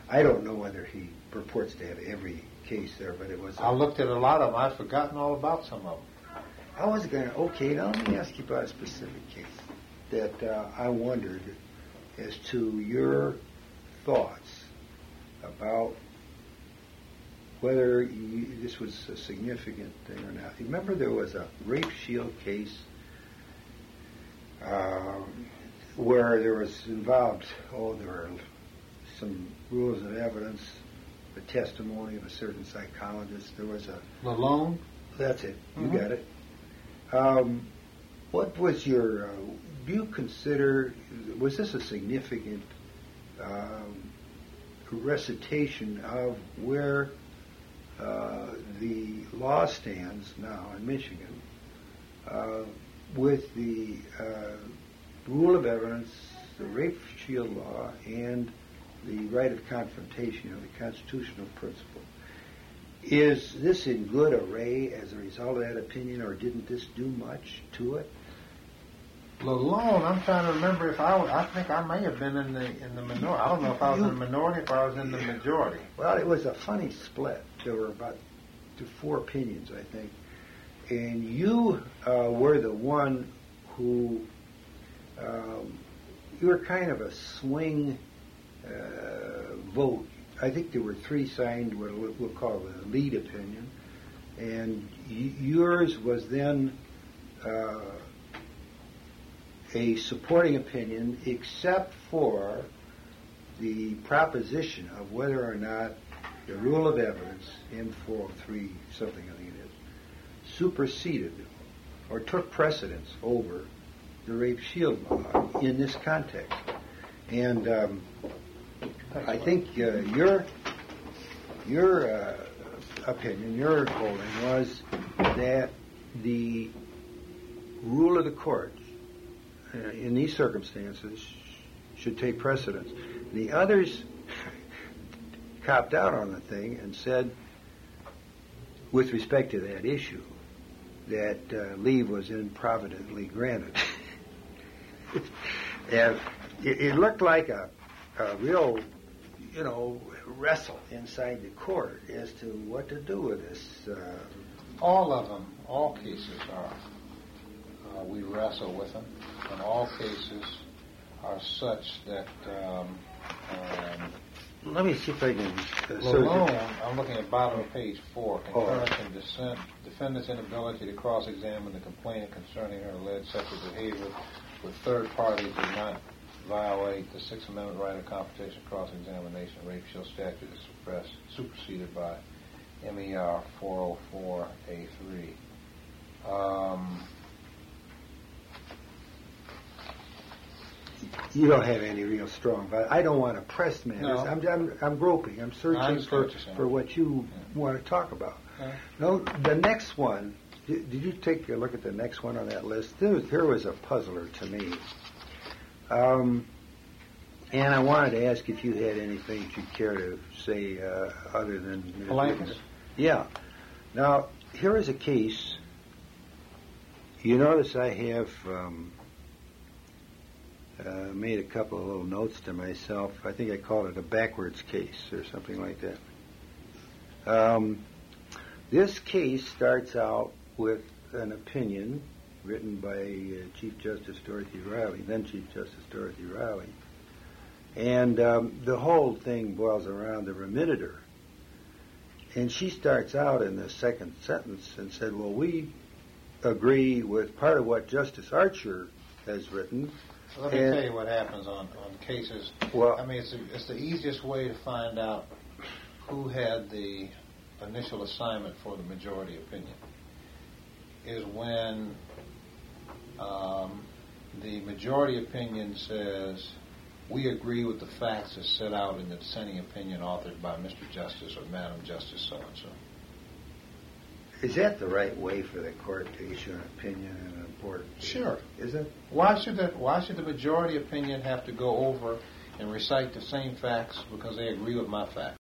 I don't know whether he purports to have every case there, but it was... I looked at a lot of them. I've forgotten all about some of them. I was going to... Okay, now let me ask you about a specific case that I wondered as to your thoughts about whether this was a significant thing or not. You remember there was a rape shield case where there was involved, there were some rules of evidence, the testimony of a certain psychologist. There was a... Malone? That's it. You got it. What was your... do you consider... Was this a significant recitation of where the law stands now in Michigan with the rule of evidence, the rape shield law, and the right of confrontation, the constitutional principle? Is this in good array as a result of that opinion, or didn't this do much to it? Lalone, I'm trying to remember if I think I may have been in the minority. I don't know if I was in the minority, if I was in the majority. Well, it was a funny split. There were about 4 opinions, I think. And you were the one who, you were kind of a swing vote. I think there were 3 signed what we'll call the lead opinion. And yours was then a supporting opinion, except for the proposition of whether or not the rule of evidence, M403 something I think it is, superseded or took precedence over the rape shield law in this context. And I think your opinion, your holding was that the rule of the court in these circumstances should take precedence. The others copped out on the thing and said, with respect to that issue, that leave was improvidently granted. And it looked like a real, wrestle inside the court as to what to do with this. All of them, all cases are. We wrestle with them, and all cases are such that. Let me see if I can. I'm looking at bottom of page 4. Concurrence and dissent. Defendant's inability to cross-examine the complainant concerning her alleged sexual behavior with third parties did not violate the Sixth Amendment right of confrontation, cross-examination. Rape shield statute is superseded by MER 404A3. You don't have any real strong, but I don't want to press matters. No. I'm groping. I'm searching for what you want to talk about. No, the next one. Did you take a look at the next one on that list? Here was a puzzler to me. And I wanted to ask if you had anything that you'd care to say other than... Politeness? Yeah. Now, here is a case. You notice I have made a couple of little notes to myself. I think I called it a backwards case or something like that. This case starts out with an opinion written by Chief Justice Dorothy Riley, then Chief Justice Dorothy Riley. And the whole thing boils around the remediator. And she starts out in the second sentence and said, well, we agree with part of what Justice Archer has written. Let me tell you what happens on cases. Well, I mean, it's the easiest way to find out who had the initial assignment for the majority opinion is when the majority opinion says, we agree with the facts as set out in the dissenting opinion authored by Mr. Justice or Madam Justice so-and-so. Is that the right way for the court to issue an opinion in an important case? Sure. Is it? Why should the majority opinion have to go over and recite the same facts because they agree with my facts?